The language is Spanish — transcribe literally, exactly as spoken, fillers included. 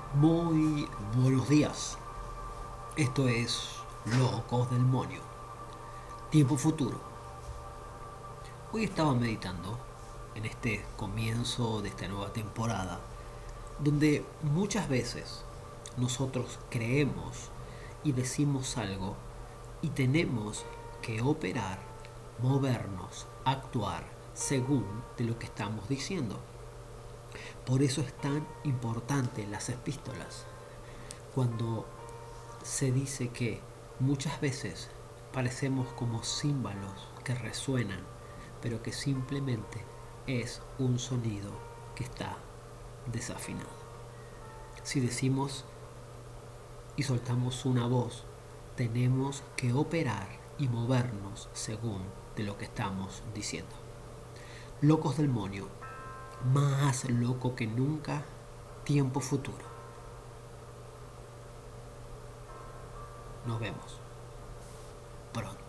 Muy buenos días. Esto es Locos del Monio. Tiempo futuro. Hoy estaba meditando en este comienzo de esta nueva temporada, donde muchas veces nosotros creemos y decimos algo y tenemos que operar, movernos, actuar según de lo que estamos diciendo. Por eso es tan importante las epístolas. Cuando se dice que muchas veces parecemos como címbalos que resuenan, pero que simplemente es un sonido que está desafinado. Si decimos y soltamos una voz, tenemos que operar y movernos según de lo que estamos diciendo. Locos del Monio, más loco que nunca, tiempo futuro. Nos vemos pronto.